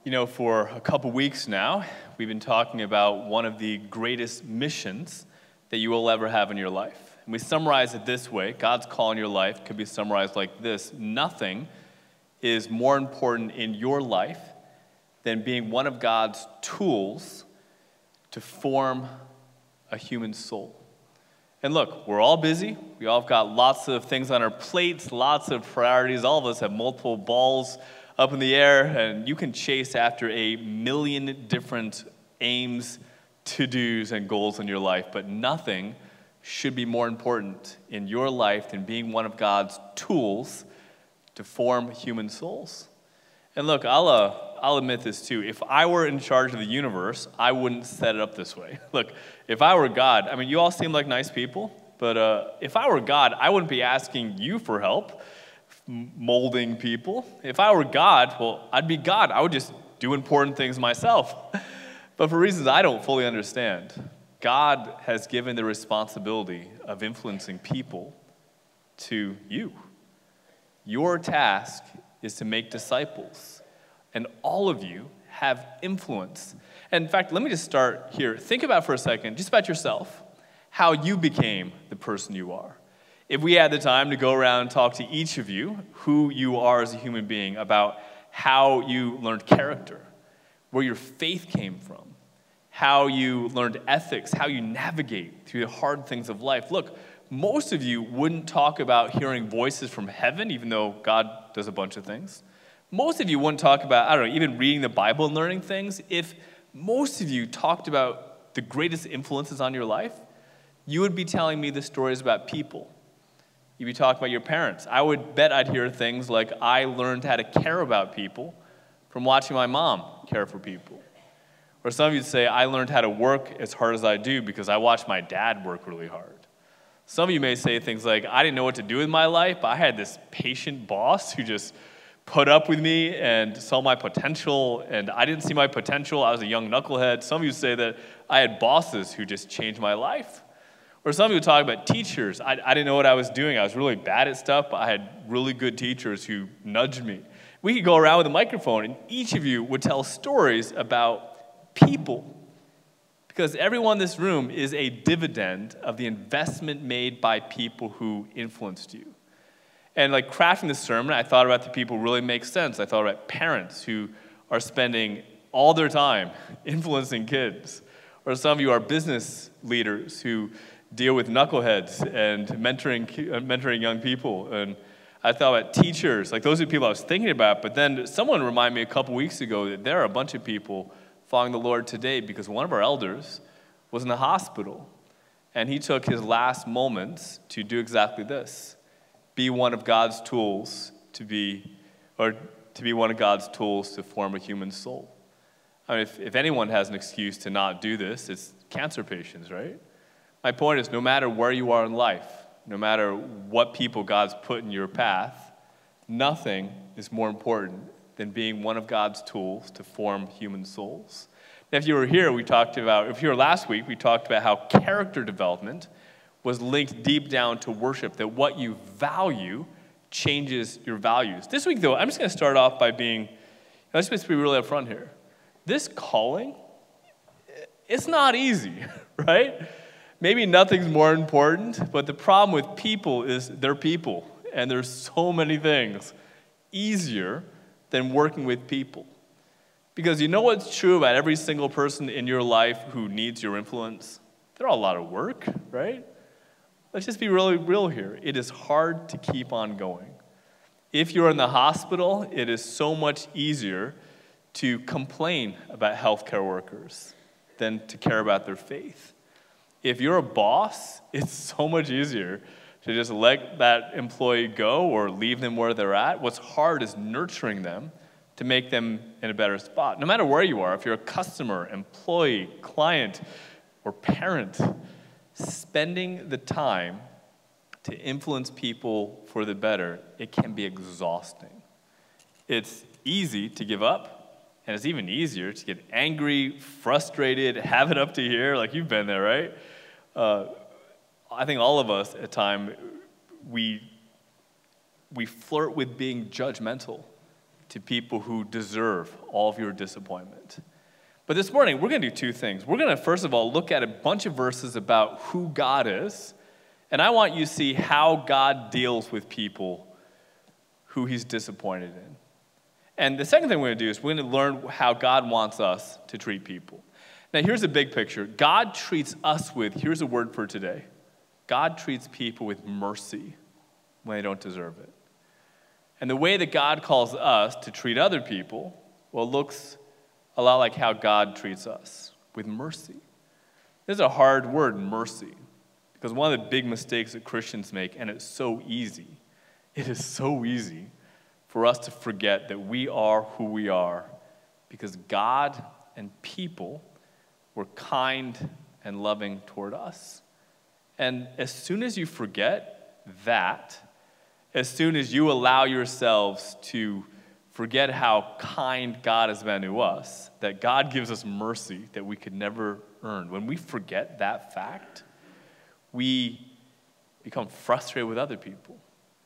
You know, for a couple weeks now, we've been talking about one of the greatest missions that you will ever have in your life. And we summarize it this way. God's call in your life could be summarized like this: nothing is more important in your life than being one of God's tools to form a human soul. And look, we're all busy. We all have got lots of things on our plates, lots of priorities. All of us have multiple balls up in the air, and you can chase after a million different aims, to-dos, and goals in your life, but nothing should be more important in your life than being one of God's tools to form human souls. And look, I'll admit this too. If I were in charge of the universe, I wouldn't set it up this way. Look, if I were God, I mean, you all seem like nice people, but if I were God, I wouldn't be asking you for help molding people. If I were God, well, I'd be God. I would just do important things myself. But for reasons I don't fully understand, God has given the responsibility of influencing people to you. Your task is to make disciples, and all of you have influence. And in fact, let me just start here. Think about for a second, just about yourself, how you became the person you are. If we had the time to go around and talk to each of you who you are as a human being, about how you learned character, where your faith came from, how you learned ethics, how you navigate through the hard things of life. Look, most of you wouldn't talk about hearing voices from heaven, even though God does a bunch of things. Most of you wouldn't talk about, I don't know, even reading the Bible and learning things. If most of you talked about the greatest influences on your life, you would be telling me the stories about people. You'd be talking about your parents. I would bet I'd hear things like, I learned how to care about people from watching my mom care for people. Or some of you'd say, I learned how to work as hard as I do because I watched my dad work really hard. Some of you may say things like, I didn't know what to do with my life, but I had this patient boss who just put up with me and saw my potential, and I didn't see my potential. I was a young knucklehead. Some of you say that I had bosses who just changed my life. Or some of you talk about teachers. I didn't know what I was doing. I was really bad at stuff, but I had really good teachers who nudged me. We could go around with a microphone, and each of you would tell stories about people. Because everyone in this room is a dividend of the investment made by people who influenced you. And like crafting the sermon, I thought about the people who really make sense. I thought about parents who are spending all their time influencing kids. Or some of you are business leaders who deal with knuckleheads and mentoring young people. And I thought about teachers. Like, those are the people I was thinking about. But then someone reminded me a couple weeks ago that there are a bunch of people following the Lord today because one of our elders was in the hospital. And he took his last moments to do exactly this: be one of God's tools to be one of God's tools to form a human soul. I mean, if anyone has an excuse to not do this, it's cancer patients, right? My point is, no matter where you are in life, no matter what people God's put in your path, nothing is more important than being one of God's tools to form human souls. Now, if you were here, if you were last week, we talked about how character development was linked deep down to worship, that what you value changes your values. This week, though, I'm just going to start off by let's just be really upfront here. This calling, it's not easy, right? Maybe nothing's more important, but the problem with people is they're people, and there's so many things easier than working with people. Because you know what's true about every single person in your life who needs your influence? They're all a lot of work, right? Let's just be really real here. It is hard to keep on going. If you're in the hospital, it is so much easier to complain about healthcare workers than to care about their faith. If you're a boss, it's so much easier to just let that employee go or leave them where they're at. What's hard is nurturing them to make them in a better spot. No matter where you are, if you're a customer, employee, client, or parent, spending the time to influence people for the better, it can be exhausting. It's easy to give up, and it's even easier to get angry, frustrated, have it up to here, like you've been there, right? I think all of us at times, we flirt with being judgmental to people who deserve all of your disappointment. But this morning, we're going to do two things. We're going to, first of all, look at a bunch of verses about who God is, and I want you to see how God deals with people who he's disappointed in. And the second thing we're going to do is we're going to learn how God wants us to treat people. Now, here's a big picture. God treats us with, here's a word for today, God treats people with mercy when they don't deserve it. And the way that God calls us to treat other people, well, looks a lot like how God treats us, with mercy. This is a hard word, mercy, because one of the big mistakes that Christians make, and it's so easy, it is so easy for us to forget that we are who we are because God and people were kind and loving toward us. And as soon as you forget that, as soon as you allow yourselves to forget how kind God has been to us, that God gives us mercy that we could never earn, when we forget that fact, we become frustrated with other people.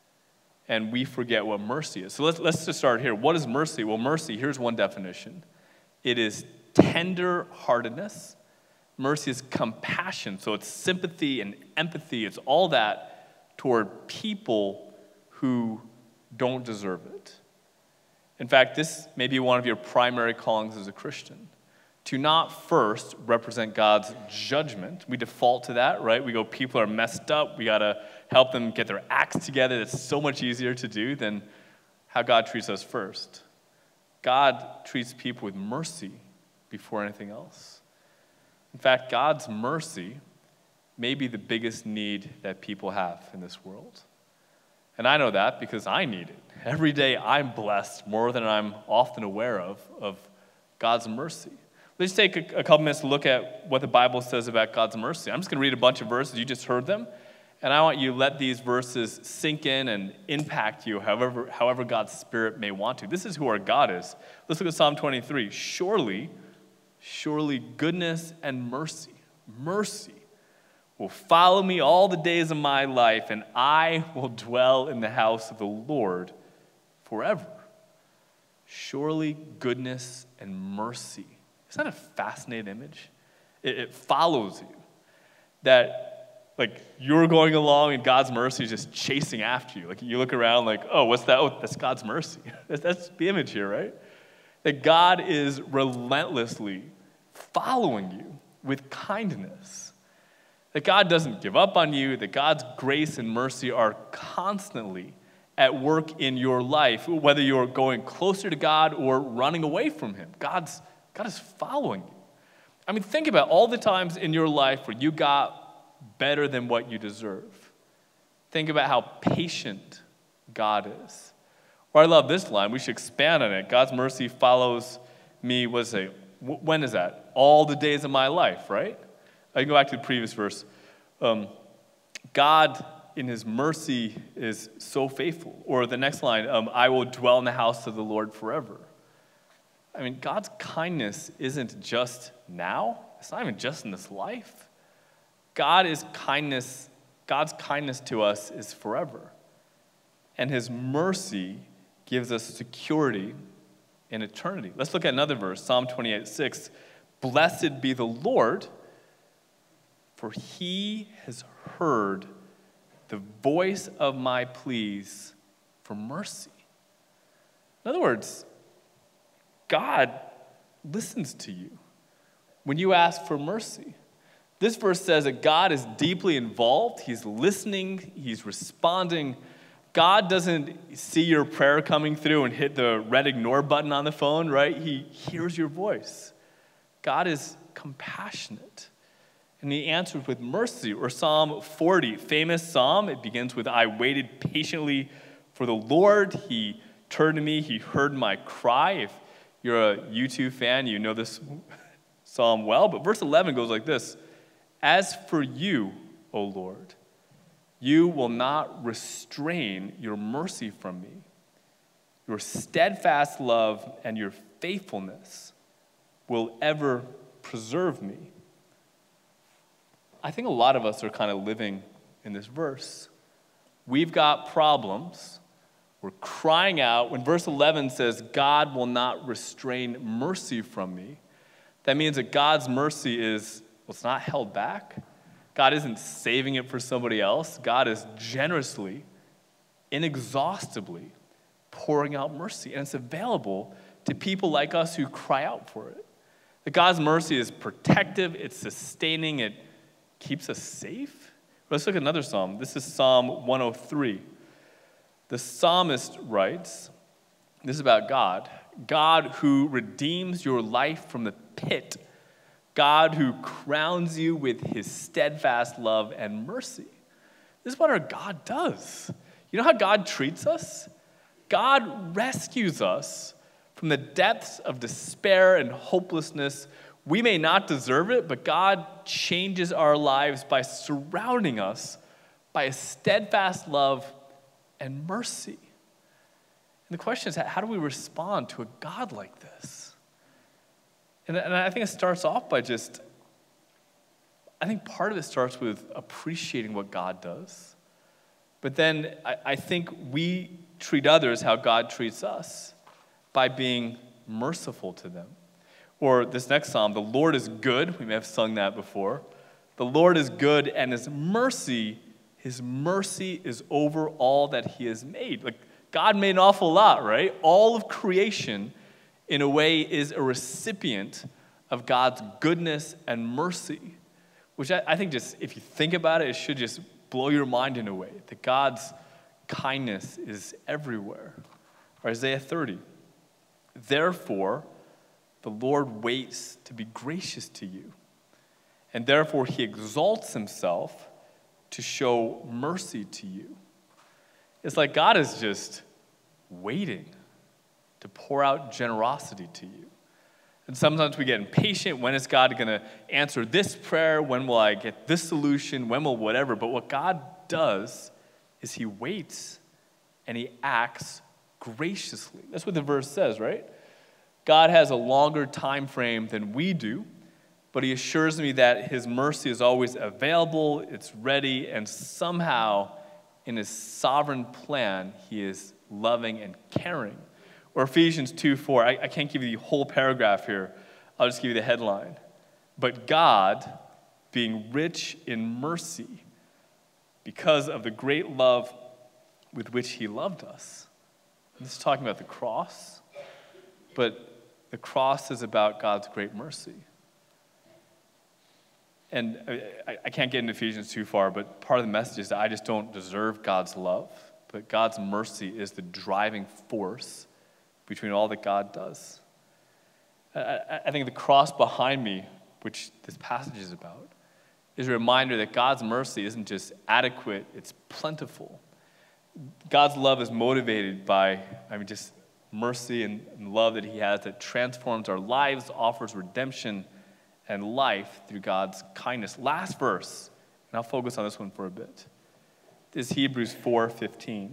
And we forget what mercy is. So let's just start here. What is mercy? Well, mercy, here's one definition. It is tender-heartedness. Mercy is compassion. So it's sympathy and empathy. It's all that toward people who don't deserve it. In fact, this may be one of your primary callings as a Christian. To not first represent God's judgment. We default to that, right? We go, people are messed up. We got to help them get their acts together. That's so much easier to do than how God treats us first. God treats people with mercy before anything else. In fact, God's mercy may be the biggest need that people have in this world. And I know that because I need it. Every day I'm blessed more than I'm often aware of God's mercy. Let's take a couple minutes to look at what the Bible says about God's mercy. I'm just going to read a bunch of verses. You just heard them. And I want you to let these verses sink in and impact you however God's Spirit may want to. This is who our God is. Let's look at Psalm 23. Surely goodness and mercy will follow me all the days of my life, and I will dwell in the house of the Lord forever. Surely goodness and mercy. Isn't that a fascinating image? It follows you. That, like, you're going along and God's mercy is just chasing after you. Like, you look around like, oh, what's that? Oh, that's God's mercy. That's the image here, right? That God is relentlessly following you with kindness. That God doesn't give up on you. That God's grace and mercy are constantly at work in your life, whether you're going closer to God or running away from him. God is following you. I mean, think about all the times in your life where you got better than what you deserve. Think about how patient God is. Or I love this line. We should expand on it. God's mercy follows me, when is that? All the days of my life, right? I can go back to the previous verse. God, in his mercy, is so faithful. Or the next line, I will dwell in the house of the Lord forever. I mean, God's kindness isn't just now. It's not even just in this life. God's kindness to us is forever. And his mercy gives us security in eternity. Let's look at another verse, Psalm 28:6. Blessed be the Lord, for he has heard the voice of my pleas for mercy. In other words, God listens to you when you ask for mercy. This verse says that God is deeply involved. He's listening. He's responding. God doesn't see your prayer coming through and hit the red ignore button on the phone, right? He hears your voice. God is compassionate, and he answers with mercy. Or Psalm 40, famous psalm. It begins with, I waited patiently for the Lord. He turned to me. He heard my cry. If you're a U2 fan, you know this psalm well. But verse 11 goes like this. As for you, O Lord, you will not restrain your mercy from me. Your steadfast love and your faithfulness will ever preserve me. I think a lot of us are kind of living in this verse. We've got problems. We're crying out. When verse 11 says, God will not restrain mercy from me, that means that God's mercy is, well, it's not held back. God isn't saving it for somebody else. God is generously, inexhaustibly pouring out mercy, and it's available to people like us who cry out for it. That God's mercy is protective, it's sustaining, it keeps us safe. Let's look at another psalm. This is Psalm 103. The psalmist writes, this is about God, God who redeems your life from the pit, God who crowns you with his steadfast love and mercy. This is what our God does. You know how God treats us? God rescues us from the depths of despair and hopelessness. We may not deserve it, but God changes our lives by surrounding us by a steadfast love and mercy. And the question is, how do we respond to a God like this? And I think it starts off by I think part of it starts with appreciating what God does. But then I think we treat others how God treats us, by being merciful to them. Or this next psalm, the Lord is good. We may have sung that before. The Lord is good, and his mercy is over all that he has made. Like, God made an awful lot, right? All of creation, in a way, is a recipient of God's goodness and mercy, which I think just, if you think about it, it should just blow your mind in a way, that God's kindness is everywhere. Or Isaiah 30. Therefore, the Lord waits to be gracious to you, and therefore he exalts himself to show mercy to you. It's like God is just waiting to pour out generosity to you. And sometimes we get impatient. When is God going to answer this prayer? When will I get this solution? When will whatever? But what God does is he waits and he acts graciously. That's what the verse says, right? God has a longer time frame than we do, but he assures me that his mercy is always available, it's ready, and somehow in his sovereign plan, he is loving and caring. Or Ephesians 2:4. I can't give you the whole paragraph here. I'll just give you the headline. But God, being rich in mercy, because of the great love with which he loved us. This is talking about the cross, but the cross is about God's great mercy. And I can't get into Ephesians too far, but part of the message is that I just don't deserve God's love, but God's mercy is the driving force between all that God does. I think the cross behind me, which this passage is about, is a reminder that God's mercy isn't just adequate, it's plentiful. God's love is motivated by, just mercy and love that he has that transforms our lives, offers redemption and life through God's kindness. Last verse, and I'll focus on this one for a bit. This is Hebrews 4:15.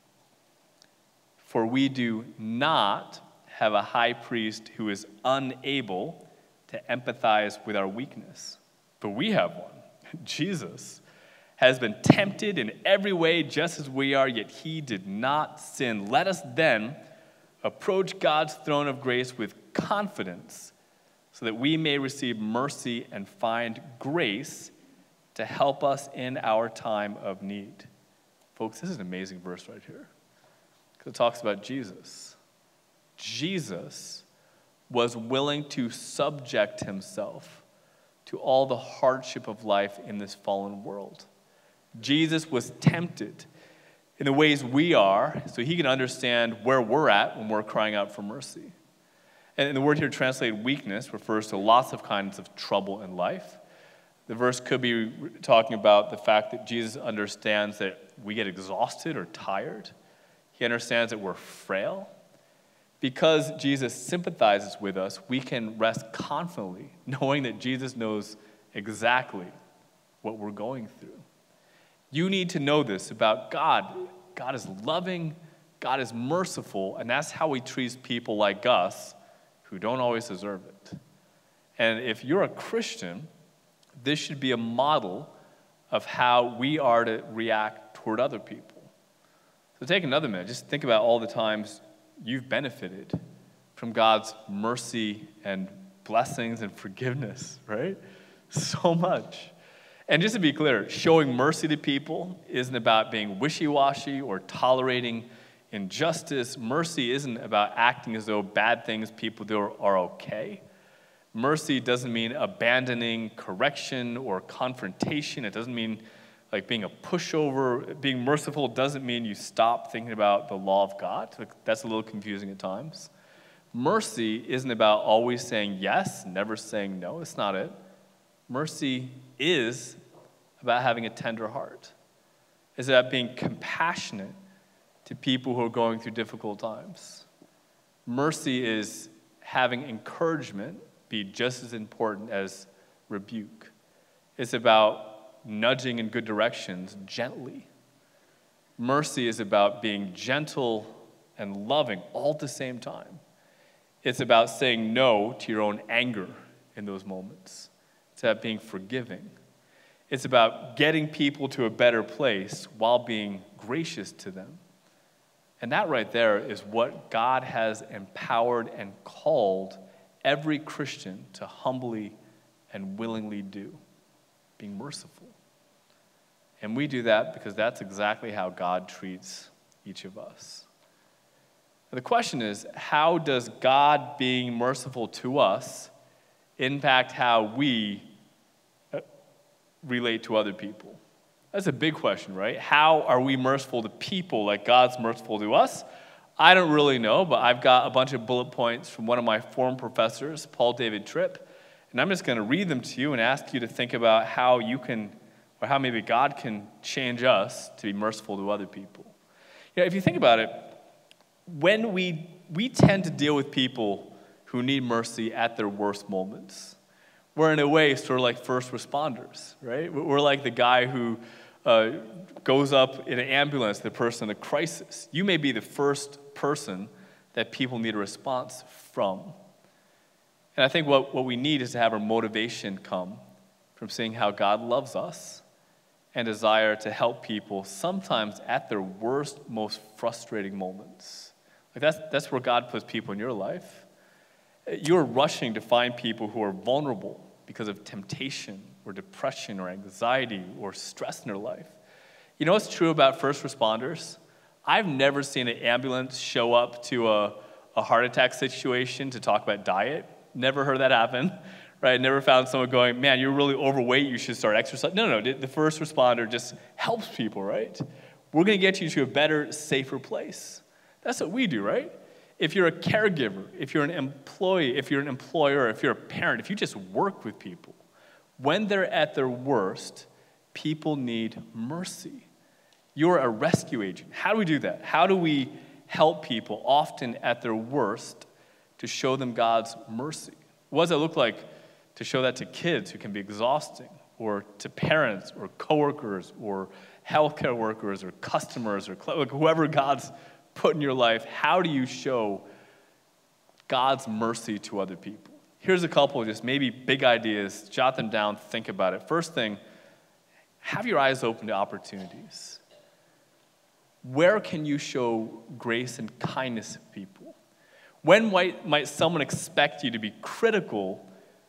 For we do not have a high priest who is unable to empathize with our weakness, but we have one. Jesus has been tempted in every way just as we are, yet he did not sin. Let us then approach God's throne of grace with confidence so that we may receive mercy and find grace to help us in our time of need. Folks, this is an amazing verse right here because it talks about Jesus. Jesus was willing to subject himself to all the hardship of life in this fallen world. Jesus was tempted in the ways we are so he can understand where we're at when we're crying out for mercy. And the word here translated weakness refers to lots of kinds of trouble in life. The verse could be talking about the fact that Jesus understands that we get exhausted or tired. He understands that we're frail. Because Jesus sympathizes with us, we can rest confidently, knowing that Jesus knows exactly what we're going through. You need to know this about God. God is loving, God is merciful, and that's how he treats people like us who don't always deserve it. And if you're a Christian, this should be a model of how we are to react toward other people. So take another minute. Just think about all the times you've benefited from God's mercy and blessings and forgiveness, right? So much. And just to be clear, showing mercy to people isn't about being wishy-washy or tolerating injustice. Mercy isn't about acting as though bad things people do are okay. Mercy doesn't mean abandoning correction or confrontation. It doesn't mean like being a pushover. Being merciful doesn't mean you stop thinking about the law of God. That's a little confusing at times. Mercy isn't about always saying yes, never saying no. It's not it. Mercy is about having a tender heart. It's about being compassionate to people who are going through difficult times. Mercy is having encouragement be just as important as rebuke. It's about nudging in good directions gently. Mercy is about being gentle and loving all at the same time. It's about saying no to your own anger in those moments. It's about being forgiving. It's about getting people to a better place while being gracious to them. And that right there is what God has empowered and called every Christian to humbly and willingly do, being merciful. And we do that because that's exactly how God treats each of us. The question is, how does God being merciful to us impact how we relate to other people? That's a big question, right? How are we merciful to people like God's merciful to us? I don't really know, but I've got a bunch of bullet points from one of my former professors, Paul David Tripp, and I'm just going to read them to you and ask you to think about how you can, or how maybe God can change us to be merciful to other people. You know, if you think about it, when we tend to deal with people who need mercy at their worst moments. We're in a way sort of like first responders, right? We're like the guy who goes up in an ambulance, the person in a crisis. You may be the first person that people need a response from. And I think what we need is to have our motivation come from seeing how God loves us and desire to help people sometimes at their worst, most frustrating moments. Like that's where God puts people in your life. You're rushing to find people who are vulnerable because of temptation or depression or anxiety or stress in their life. You know what's true about first responders? I've never seen an ambulance show up to a heart attack situation to talk about diet. Never heard that happen, right? Never found someone going, man, you're really overweight, you should start exercising. No, the first responder just helps people, right? We're going to get you to a better, safer place. That's what we do, right? If you're a caregiver, if you're an employee, if you're an employer, if you're a parent, if you just work with people, when they're at their worst, people need mercy. You're a rescue agent. How do we do that? How do we help people, often at their worst, to show them God's mercy? What does it look like to show that to kids who can be exhausting, or to parents, or coworkers, or healthcare workers, or customers, or whoever God's put in your life? How do you show God's mercy to other people? Here's a couple of just maybe big ideas. Jot them down, think about it. First thing, have your eyes open to opportunities. Where can you show grace and kindness to people? When might someone expect you to be critical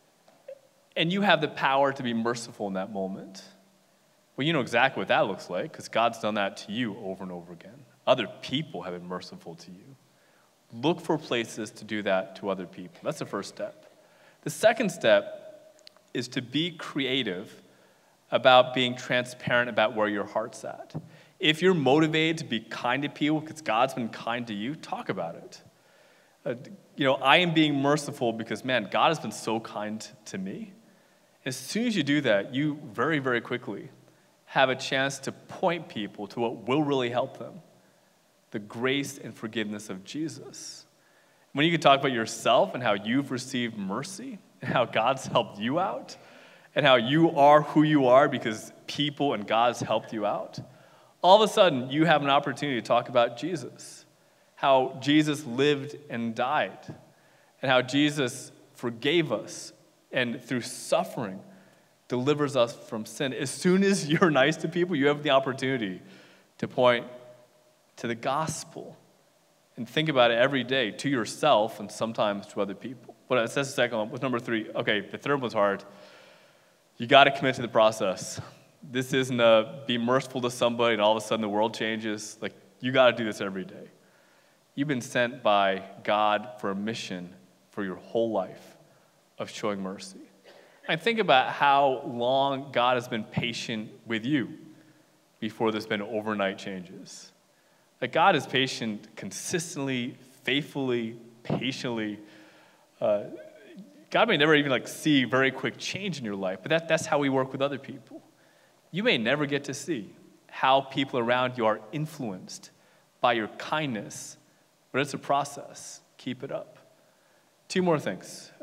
and you have the power to be merciful in that moment? Well, you know exactly what that looks like because God's done that to you over and over again. Other people have been merciful to you. Look for places to do that to other people. That's the first step. The second step is to be creative about being transparent about where your heart's at. If you're motivated to be kind to people because God's been kind to you, talk about it. I am being merciful because, man, God has been so kind to me. As soon as you do that, you very, very quickly have a chance to point people to what will really help them, the grace and forgiveness of Jesus. When you can talk about yourself and how you've received mercy and how God's helped you out and how you are who you are because people and God's helped you out, all of a sudden you have an opportunity to talk about Jesus, how Jesus lived and died, and how Jesus forgave us and through suffering delivers us from sin. As soon as you're nice to people, you have the opportunity to point to the gospel. And think about it every day to yourself and sometimes to other people. But that's the second one. With number 3, okay, the third one's hard. You got to commit to the process. This isn't a be merciful to somebody and all of a sudden the world changes. Like, you got to do this every day. You've been sent by God for a mission for your whole life of showing mercy. And think about how long God has been patient with you before there's been overnight changes. Like, God is patient consistently, faithfully, patiently. God may never even see very quick change in your life, but that's how we work with other people. You may never get to see how people around you are influenced by your kindness, but it's a process. Keep it up. 2 more things.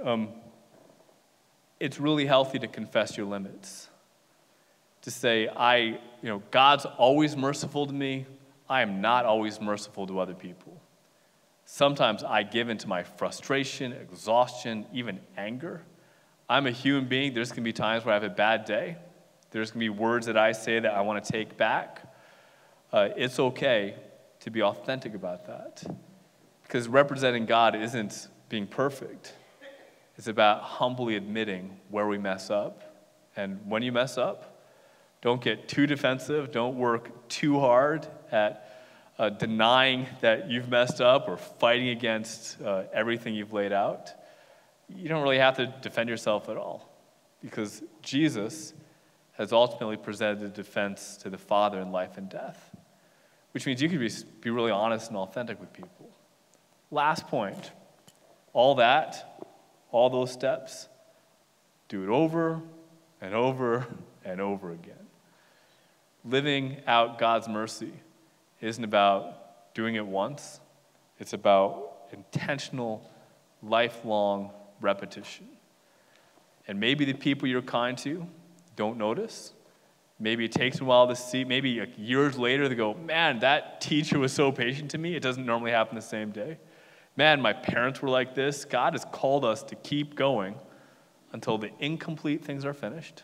It's really healthy to confess your limits. To say, God's always merciful to me. I am not always merciful to other people. Sometimes I give into my frustration, exhaustion, even anger. I'm a human being. There's going to be times where I have a bad day. There's going to be words that I say that I want to take back. It's okay to be authentic about that. Because representing God isn't being perfect. It's about humbly admitting where we mess up. And when you mess up, don't get too defensive. Don't work too hard at denying that you've messed up or fighting against everything you've laid out. You don't really have to defend yourself at all, because Jesus has ultimately presented a defense to the Father in life and death, which means you can be really honest and authentic with people. Last point, all those steps, do it over and over and over again. Living out God's mercy isn't about doing it once. It's about intentional, lifelong repetition. And maybe the people you're kind to don't notice. Maybe it takes a while to see. Maybe years later they go, man, that teacher was so patient to me. It doesn't normally happen the same day. Man, my parents were like this. God has called us to keep going until the incomplete things are finished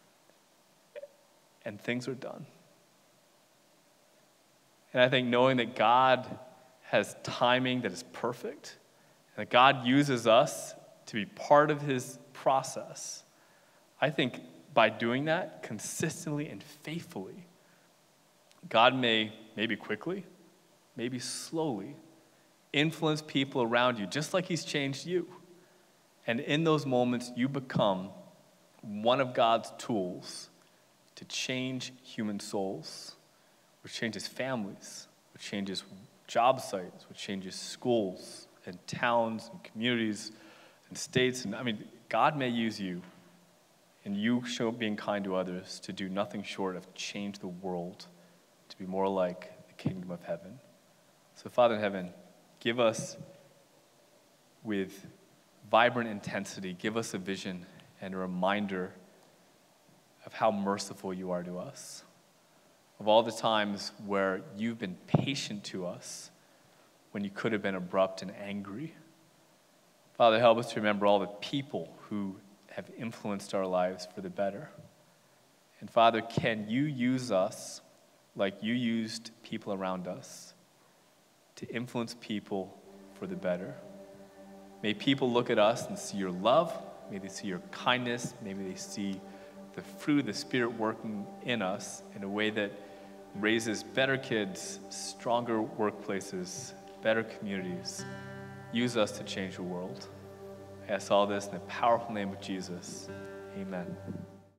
and things are done. And I think knowing that God has timing that is perfect, and that God uses us to be part of his process, I think by doing that consistently and faithfully, God may, maybe quickly, maybe slowly, influence people around you just like he's changed you. And in those moments, you become one of God's tools to change human souls, which changes families, which changes job sites, which changes schools and towns and communities and states. And God may use you, and you show being kind to others, to do nothing short of change the world to be more like the kingdom of heaven. So Father in heaven, give us with vibrant intensity, give us a vision and a reminder of how merciful you are to us, of all the times where you've been patient to us when you could have been abrupt and angry. Father, help us to remember all the people who have influenced our lives for the better. And Father, can you use us like you used people around us to influence people for the better? May people look at us and see your love. May they see your kindness. Maybe they see the fruit of the Spirit working in us in a way that raises better kids, stronger workplaces, better communities. Use us to change the world. I ask all this in the powerful name of Jesus. Amen.